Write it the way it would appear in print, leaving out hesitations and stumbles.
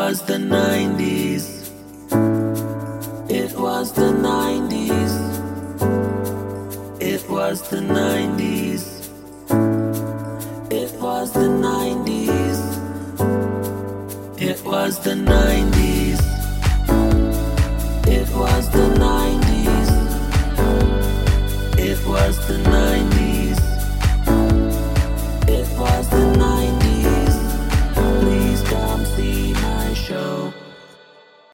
was the 90s. It was the 90s. It was the 90s. It was the 90s. It was the 90s. It was the 90s. It was the 90s.